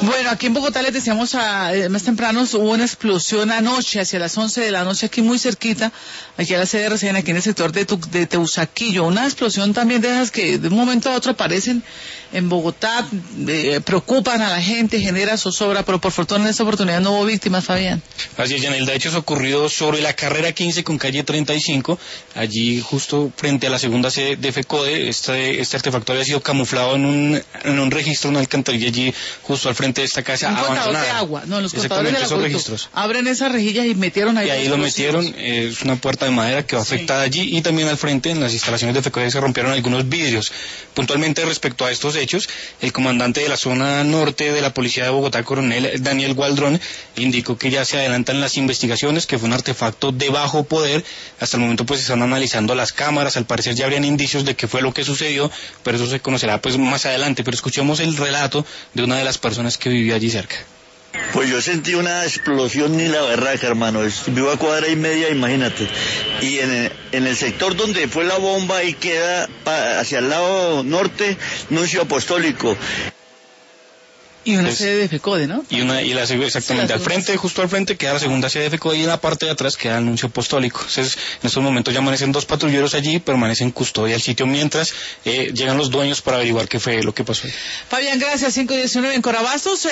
Bueno, aquí en Bogotá les decíamos más temprano, hubo una explosión anoche, hacia las 11 de la noche, aquí muy cerquita, aquí a la sede de RCN, aquí en el sector de Teusaquillo. Una explosión también de esas que de un momento a otro aparecen en Bogotá, preocupan a la gente, genera zozobra, pero por fortuna en esta oportunidad no hubo víctimas, Fabián. Así es, Yanelda, de hecho es ocurrido sobre la carrera 15 con calle 35, allí justo frente a la segunda sede de FECODE. Este artefacto había sido camuflado en un registro, una alcantarilla allí justo al frente de esta casa abandonada. Un contador de agua, no, los contadores de esos agua registros. Abren esas rejillas y metieron ahí. Y ahí lo metieron, es una puerta de madera que va afectada allí, y también al frente, en las instalaciones de FECODE, se rompieron algunos vidrios. Puntualmente respecto a estos hechos, el comandante de la zona norte de la Policía de Bogotá, coronel Daniel Gualdrón, indicó que ya se adelantan las investigaciones, que fue un artefacto de bajo poder. Hasta el momento pues están analizando las cámaras, al parecer ya habrían indicios de qué fue lo que sucedió, pero eso se conocerá pues más adelante. Pero escuchemos el relato de una de las personas que vivía allí cerca. Pues yo sentí una explosión ni la berraca, hermano. Vivo a cuadra y media, imagínate. Y en el sector donde fue la bomba, ahí queda hacia el lado norte, Nuncio Apostólico. Y una sede de FECODE, ¿no? Exactamente, al frente, justo al frente, queda la segunda sede de FECODE, y en la parte de atrás queda el Nuncio Apostólico. Entonces, en estos momentos ya amanecen 2 patrulleros allí, permanecen en custodia al sitio mientras llegan los dueños para averiguar qué fue lo que pasó. Fabián, gracias. 5:19 en Corabastos.